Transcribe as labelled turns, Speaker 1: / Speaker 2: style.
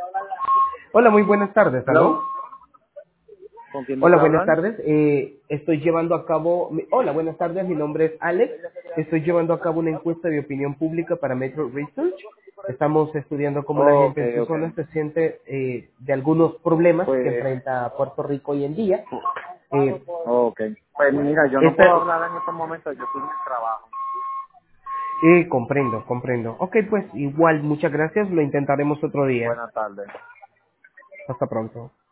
Speaker 1: Hola, muy buenas tardes, ¿aló?
Speaker 2: Hello, ¿con quién
Speaker 1: Hola,
Speaker 2: desea
Speaker 1: buenas
Speaker 2: hablar?
Speaker 1: tardes. Estoy llevando a cabo... Hola, buenas tardes, mi nombre es Alex. Estoy llevando a cabo una encuesta de opinión pública para Metro Research. Estamos estudiando cómo la
Speaker 2: Ok,
Speaker 1: gente en su
Speaker 2: ok.
Speaker 1: zona se siente de algunos problemas que
Speaker 2: Pues,
Speaker 1: enfrenta Puerto Rico hoy en día. Eh,
Speaker 2: ok. Pues mira, yo no
Speaker 1: esta,
Speaker 2: puedo hablar en estos momentos, yo estoy en el trabajo.
Speaker 1: comprendo, comprendo. Ok, pues igual, muchas gracias. Lo intentaremos otro día.
Speaker 2: Buenas tardes.
Speaker 1: Hasta pronto.